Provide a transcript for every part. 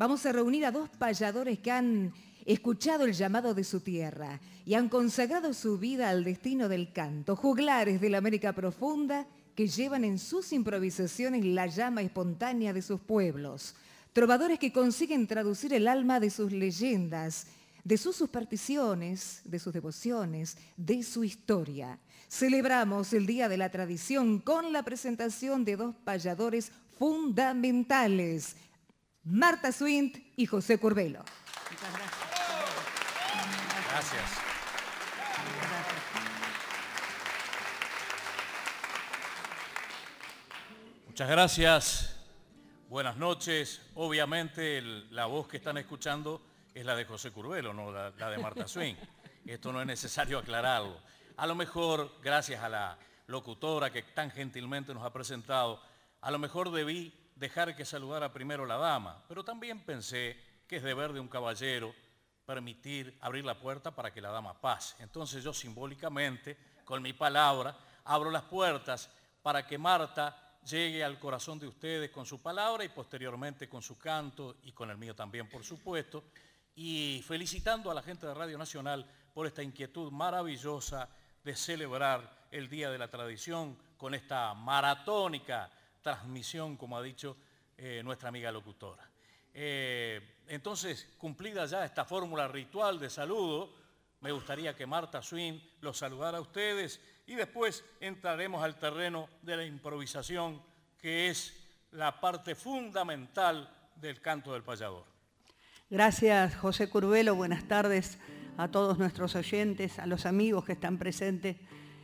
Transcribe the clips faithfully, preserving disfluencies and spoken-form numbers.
Vamos a reunir a dos payadores que han escuchado el llamado de su tierra y han consagrado su vida al destino del canto, juglares de la América profunda que llevan en sus improvisaciones la llama espontánea de sus pueblos, trovadores que consiguen traducir el alma de sus leyendas, de sus supersticiones, de sus devociones, de su historia. Celebramos el Día de la Tradición con la presentación de dos payadores fundamentales, Marta Swint y José Curbelo. Muchas gracias. Gracias. Muchas gracias. Buenas noches. Obviamente el, la voz que están escuchando es la de José Curbelo, no la, la de Marta Swint. Esto no es necesario aclararlo. A lo mejor, gracias a la locutora que tan gentilmente nos ha presentado, a lo mejor debí dejar que saludara primero la dama, pero también pensé que es deber de un caballero permitir abrir la puerta para que la dama pase. Entonces yo simbólicamente, con mi palabra, abro las puertas para que Marta llegue al corazón de ustedes con su palabra y posteriormente con su canto y con el mío también, por supuesto, y felicitando a la gente de Radio Nacional por esta inquietud maravillosa de celebrar el Día de la Tradición con esta maratónica transmisión, como ha dicho eh, nuestra amiga locutora. Eh, entonces, cumplida ya esta fórmula ritual de saludo, me gustaría que Marta Swint los saludara a ustedes y después entraremos al terreno de la improvisación, que es la parte fundamental del canto del payador. Gracias, José Curbelo. Buenas tardes a todos nuestros oyentes, a los amigos que están presentes.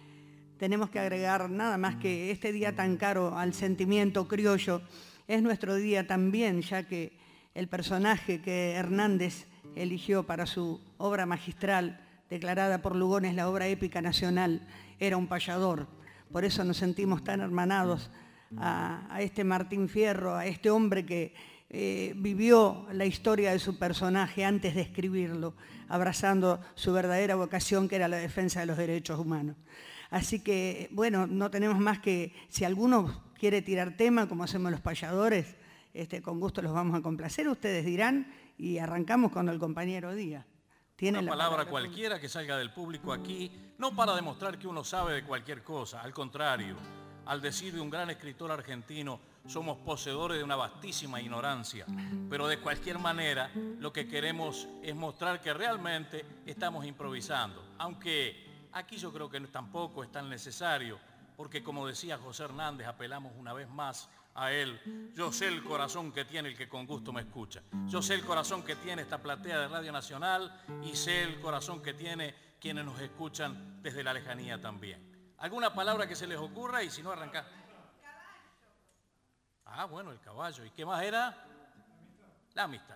Tenemos que agregar nada más que este día tan caro al sentimiento criollo es nuestro día también, ya que el personaje que Hernández eligió para su obra magistral, declarada por Lugones la obra épica nacional, era un payador. Por eso nos sentimos tan hermanados a, a este Martín Fierro, a este hombre que eh, vivió la historia de su personaje antes de escribirlo, abrazando su verdadera vocación, que era la defensa de los derechos humanos. Así que, bueno, no tenemos más que, si alguno quiere tirar tema, como hacemos los payadores, este, con gusto los vamos a complacer, ustedes dirán, y arrancamos con el compañero Díaz. Tiene una palabra cualquiera que salga del público aquí, no para demostrar que uno sabe de cualquier cosa, al contrario, al decir de un gran escritor argentino, somos poseedores de una vastísima ignorancia, pero de cualquier manera lo que queremos es mostrar que realmente estamos improvisando, aunque aquí yo creo que tampoco es tan necesario, porque como decía José Hernández, apelamos una vez más a él. Yo sé el corazón que tiene el que con gusto me escucha. Yo sé el corazón que tiene esta platea de Radio Nacional y sé el corazón que tiene quienes nos escuchan desde la lejanía también. ¿Alguna palabra que se les ocurra? Y si no, arranca. Ah, bueno, el caballo. ¿Y qué más era? La amistad.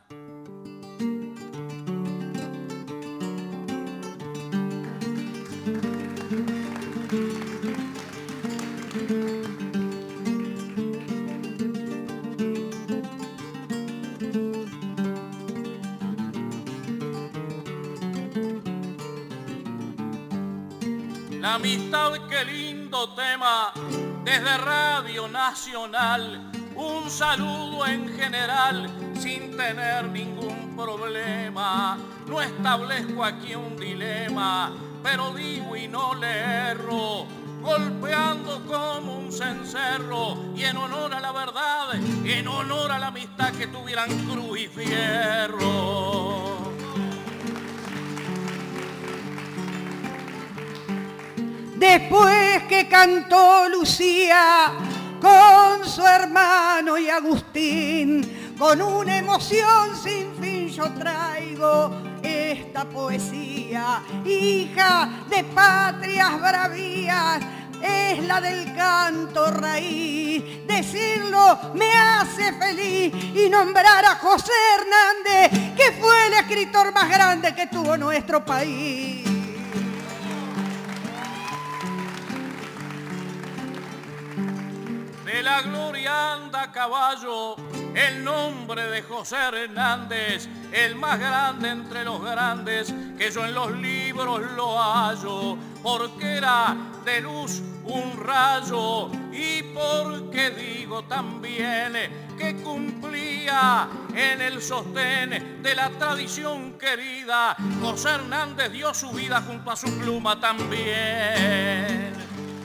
La amistad, qué lindo tema, desde Radio Nacional, un saludo en general, sin tener ningún problema. No establezco aquí un dilema, pero digo y no le erro, golpeando como un cencerro, y en honor a la verdad, en honor a la amistad que tuvieran cruz y fierro. Después que cantó Lucía con su hermano y Agustín, con una emoción sin fin yo traigo esta poesía. Hija de patrias bravías, es la del canto raíz. Decirlo me hace feliz y nombrar a José Hernández, que fue el escritor más grande que tuvo nuestro país. De la gloria anda a caballo el nombre de José Hernández, el más grande entre los grandes, que yo en los libros lo hallo, porque era de luz un rayo y porque digo también que cumplía en el sostén de la tradición querida. José Hernández dio su vida junto a su pluma también.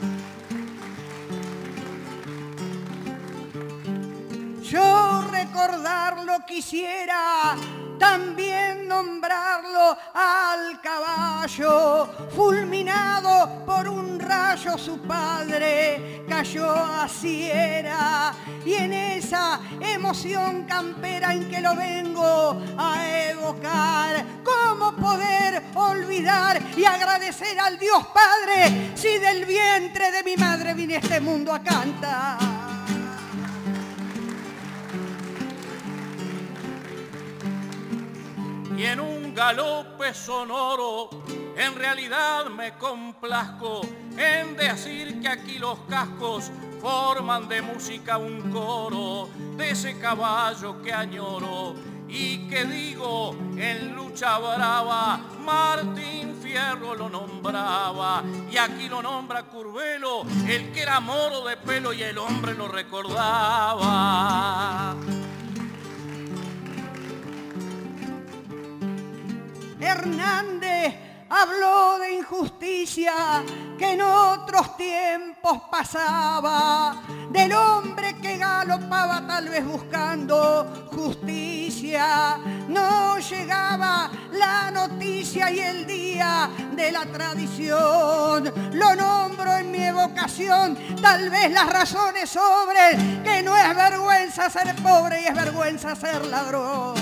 Yo recordarlo quisiera, también nombrarlo al caballo, fulminado por un rayo su padre, cayó así era, y en esa emoción campera en que lo vengo a evocar, ¿cómo poder olvidar y agradecer al Dios Padre si del vientre de mi madre vine a este mundo a cantar? Y en un galope sonoro, en realidad me complazco en decir que aquí los cascos forman de música un coro de ese caballo que añoro y que digo en lucha brava, Martín Fierro lo nombraba y aquí lo nombra Curbelo, el que era moro de pelo y el hombre lo recordaba. Hernández habló de injusticia que en otros tiempos pasaba, del hombre que galopaba tal vez buscando justicia. No llegaba la noticia y el día de la tradición. Lo nombro en mi evocación, tal vez las razones sobren, que no es vergüenza ser pobre y es vergüenza ser ladrón.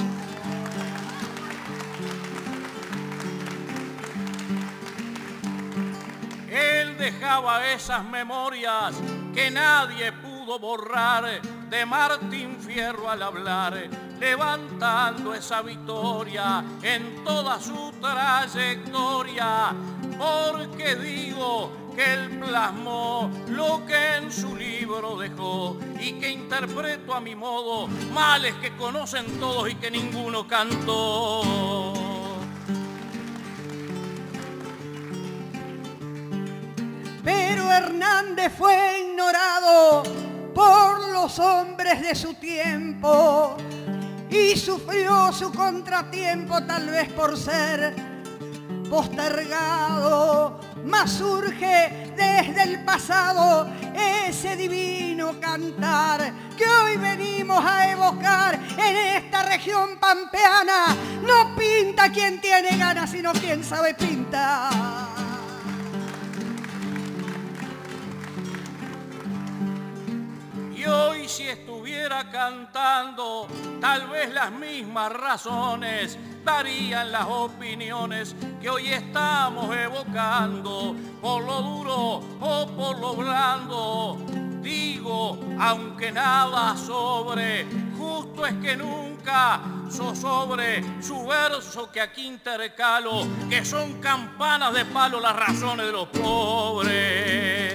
Él dejaba esas memorias que nadie pudo borrar de Martín Fierro al hablar, levantando esa victoria en toda su trayectoria, porque digo que él plasmó lo que en su libro dejó y que interpreto a mi modo males que conocen todos y que ninguno cantó. Pero Hernández fue ignorado por los hombres de su tiempo y sufrió su contratiempo tal vez por ser postergado. Mas surge desde el pasado ese divino cantar que hoy venimos a evocar en esta región pampeana. No pinta quien tiene ganas, sino quien sabe pintar. Y hoy si estuviera cantando, tal vez las mismas razones darían las opiniones que hoy estamos evocando, por lo duro o por lo blando. Digo, aunque nada sobre, justo es que nunca zozobre su verso que aquí intercalo, que son campanas de palo las razones de los pobres.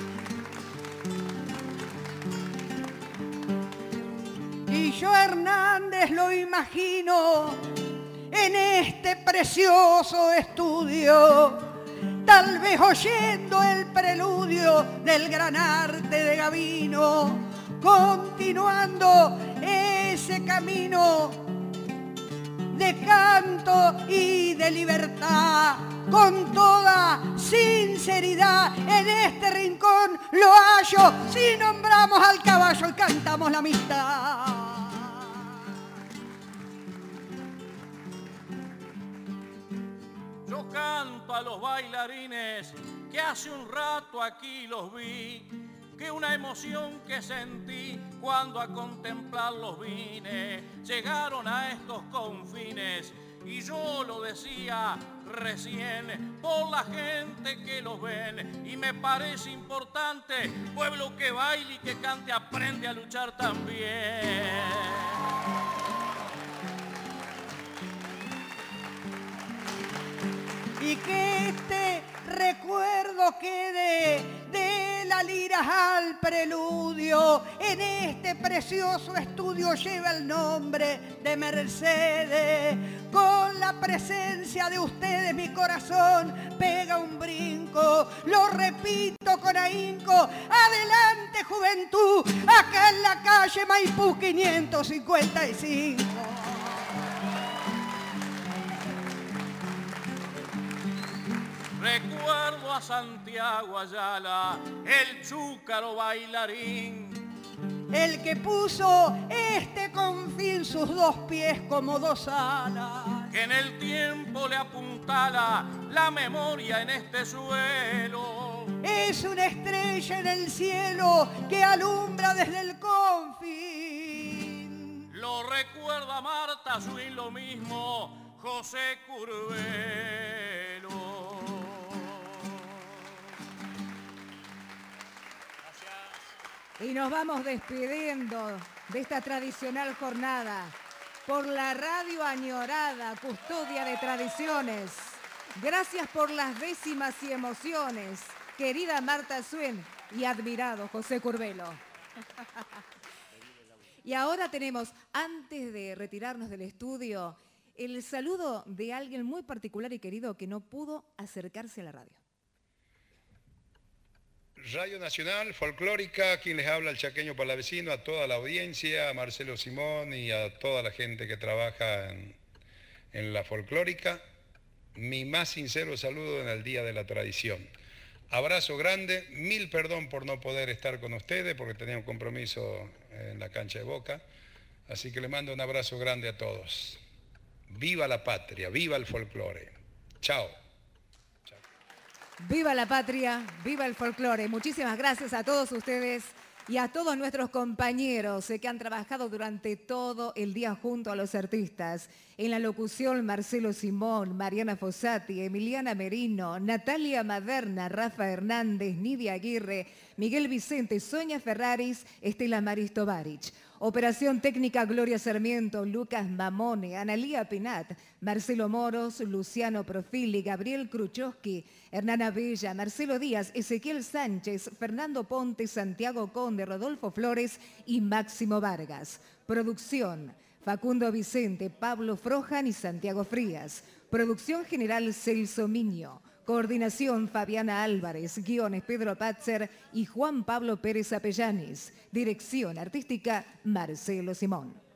Y yo Hernández lo imagino en este precioso estudio, tal vez oyendo el preludio del gran arte de Gavino, continuando ese camino de canto y de libertad. Con toda sinceridad en este rincón lo hallo si nombramos al caballo y cantamos la amistad. Yo canto a los bailarines que hace un rato aquí los vi, que una emoción que sentí cuando a contemplarlos vine, llegaron a estos confines y yo lo decía recién por la gente que los ven y me parece importante, pueblo que baile y que cante aprende a luchar también. Y que este recuerdo quede de la lira al preludio, en este precioso estudio lleva el nombre de Mercedes. Con la presencia de ustedes mi corazón pega un brinco, lo repito grito con ahínco, adelante juventud, acá en la calle Maipú quinientos cincuenta y cinco. Recuerdo a Santiago Ayala, el chúcaro bailarín, el que puso este confín sus dos pies como dos alas, que en el tiempo le apuntala la memoria en este suelo. Es una estrella en el cielo que alumbra desde el confín. Lo recuerda Marta Swing, lo mismo José Curbelo. Y nos vamos despidiendo de esta tradicional jornada por la radio añorada, custodia de tradiciones. Gracias por las décimas y emociones, querida Marta Swing y admirado José Curbelo. Y ahora tenemos, antes de retirarnos del estudio, el saludo de alguien muy particular y querido que no pudo acercarse a la radio. Radio Nacional Folclórica, quien les habla, el chaqueño palavecino, a toda la audiencia, a Marcelo Simón y a toda la gente que trabaja en, en la folclórica, mi más sincero saludo en el Día de la Tradición. Abrazo grande, mil perdón por no poder estar con ustedes porque tenía un compromiso en la cancha de Boca, así que les mando un abrazo grande a todos. Viva la patria, viva el folclore. Chao. Viva la patria, viva el folclore. Muchísimas gracias a todos ustedes y a todos nuestros compañeros eh, que han trabajado durante todo el día junto a los artistas. En la locución, Marcelo Simón, Mariana Fossati, Emiliana Merino, Natalia Maderna, Rafa Hernández, Nidia Aguirre, Miguel Vicente, Sonia Ferraris, Estela Maris Tovarich. Operación técnica Gloria Sarmiento, Lucas Mamone, Analía Pinat, Marcelo Moros, Luciano Profili, Gabriel Kruchowski, Hernana Bella, Marcelo Díaz, Ezequiel Sánchez, Fernando Ponte, Santiago Conde, Rodolfo Flores y Máximo Vargas. Producción, Facundo Vicente, Pablo Frojan y Santiago Frías. Producción general, Celso Miño. Coordinación, Fabiana Álvarez. Guiones, Pedro Patzer y Juan Pablo Pérez Apellanes. Dirección artística, Marcelo Simón.